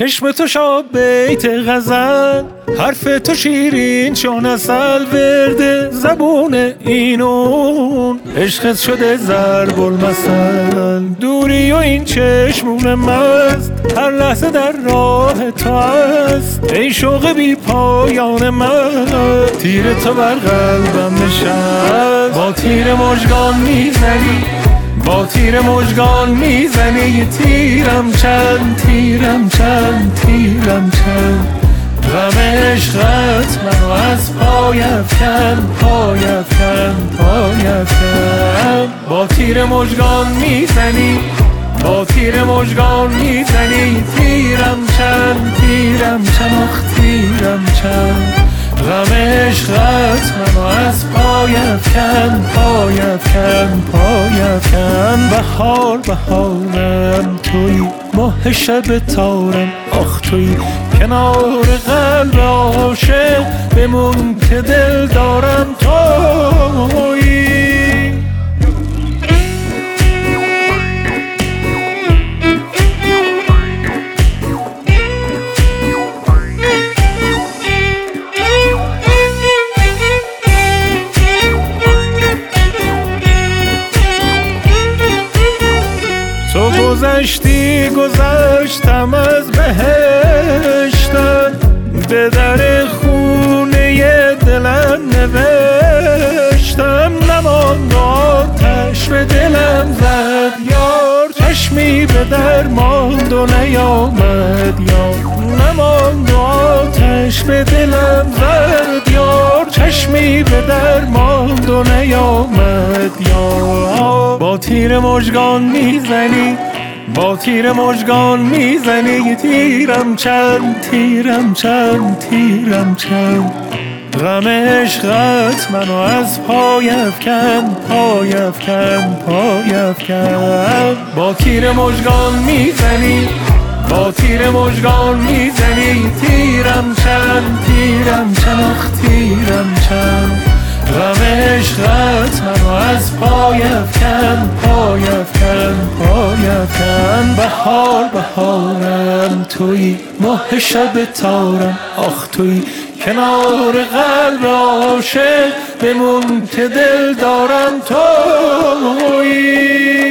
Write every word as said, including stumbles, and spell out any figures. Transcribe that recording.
چشم تو شاد بیت غزل، حرف تو شیرین چون عسل، ورد زبون اینون عشقت شده ضرب المثل. دوری و این چشمون مست هر لحظه در راه تو است، ای شوق بی پایان من تیر تو بر قلبم نشست. با تیر مژگان میزنی، با تیر مژگان میزنی، یه تیرم چند تیرم چند تیرم چند. غم عشقت منو از پای افکن پای افکن پای افکن. با تیر مژگان میزنی، با تیر مژگان میزنی، تیرم چند تیرم چند آخ تیرم چند. غم عشقت منو از پای افکن پای افکن پای افکن. بهار بهارم توی، ماه شب تارم آخ توی، کنار قلب عاشق بمون که دل دارم توی. تو گذشتی گذشتم از بهشتم، به در خونه دلم نوشتم. نماند آتش به دلم زد یار، چشمی به در ماند و نیامد یار. نماند آتش به دلم زد یار، چشمی به در ماند و نیامد یار. با تیر مژگان میزنی، با تیر مژگان میزنی، تیرم چند تیرم چند تیرم چند. غم عشقت منو از پای افکن پای افکن پای افکن. با تیر مژگان میزنی، با تیر مژگان میزنی، تیرم چند تیرم چند آخ تیرم چند. غم عشقت منو از پای افکن پای افکن پای افکن. بهار بهارم توی، ماه شب تارم آخ توی، کنار قلب عاشق بمون که دل دارم توی.